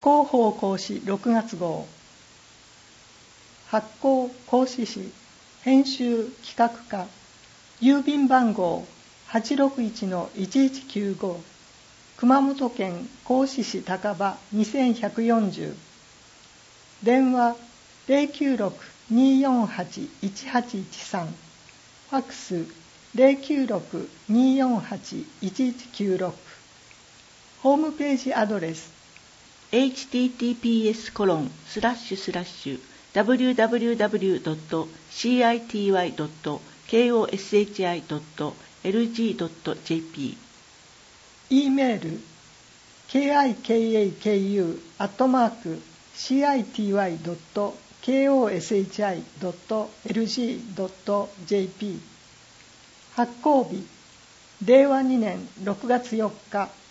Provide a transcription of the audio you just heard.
広報講師6月号、発行講師士編集企画課、郵便番号 861-1195、熊本県合志市高場2140、電話 096-248-1813、ファックス 096-248-1196、ホームページアドレス https://www.city.koshi.lg.jp、 E メール kikaku@city.koshi.lg.jp、 発行日令和2年6月4日